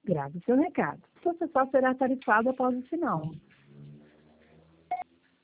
Grave seu recado. Você só será tarifado após o sinal.